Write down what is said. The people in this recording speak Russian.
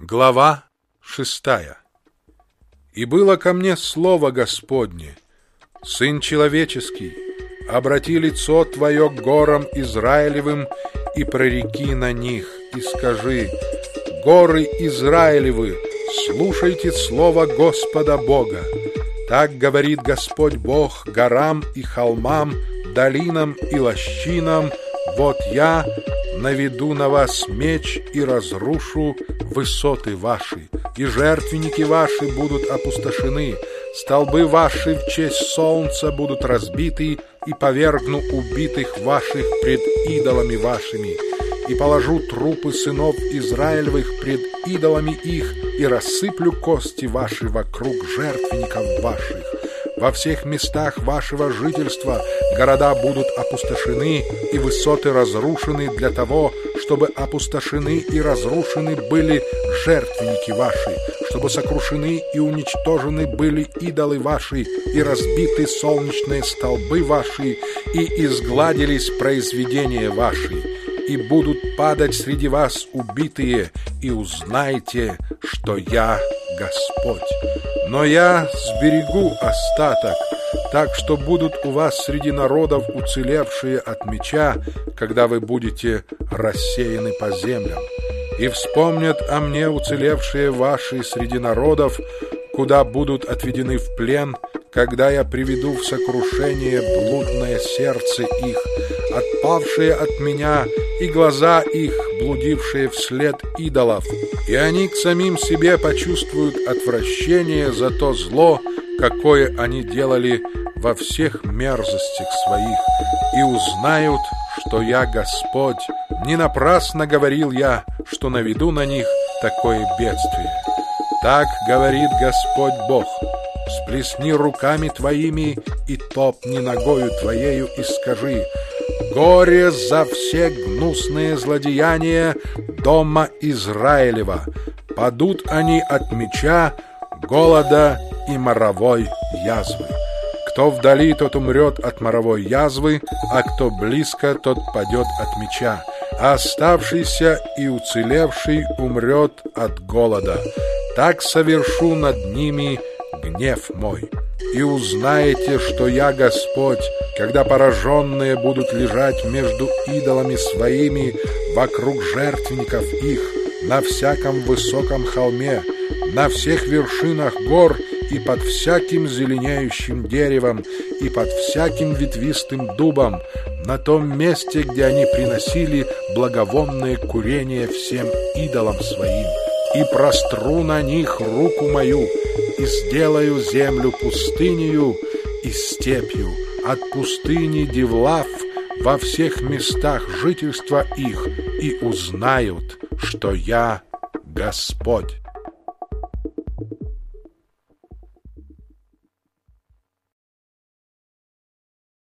Глава 6. «И было ко мне слово Господне: Сын человеческий, обрати лицо твое к горам Израилевым и прореки на них, и скажи: горы Израилевы, слушайте слово Господа Бога. Так говорит Господь Бог горам и холмам, долинам и лощинам: вот я наведу на вас меч и разрушу высоты ваши, и жертвенники ваши будут опустошены, столбы ваши в честь солнца будут разбиты, и повергну убитых ваших пред идолами вашими, и положу трупы сынов Израилевых пред идолами их, и рассыплю кости ваши вокруг жертвенников ваших. Во всех местах вашего жительства города будут опустошены и высоты разрушены для того, чтобы опустошены и разрушены были жертвенники ваши, чтобы сокрушены и уничтожены были идолы ваши, и разбиты солнечные столбы ваши, и изгладились произведения ваши. И будут падать среди вас убитые, и узнайте, что я Господь. Но я сберегу остаток, так что будут у вас среди народов уцелевшие от меча, когда вы будете рассеяны по землям. И вспомнят о мне уцелевшие ваши среди народов, куда будут отведены в плен, когда я приведу в сокрушение блудное сердце их, отпавшие от меня, и глаза их, блудившие вслед идолов. И они к самим себе почувствуют отвращение за то зло, какое они делали во всех мерзостях своих, и узнают, что я Господь. Не напрасно говорил я, что наведу на них такое бедствие. Так говорит Господь Бог: сплесни руками твоими и топни ногою твоею, и скажи: горе за все гнусные злодеяния дома Израилева! Падут они от меча, голода и моровой язвы. Кто вдали, тот умрет от моровой язвы, а кто близко, тот падет от меча. А оставшийся и уцелевший умрет от голода. Так совершу над ними гнев мой. И узнаете, что я Господь, когда пораженные будут лежать между идолами своими вокруг жертвенников их, на всяком высоком холме, на всех вершинах гор и под всяким зеленеющим деревом и под всяким ветвистым дубом, на том месте, где они приносили благовонное курение всем идолам своим. И простру на них руку мою, и сделаю землю пустынею и степью, от пустыни Девлав во всех местах жительства их, и узнают, что я Господь».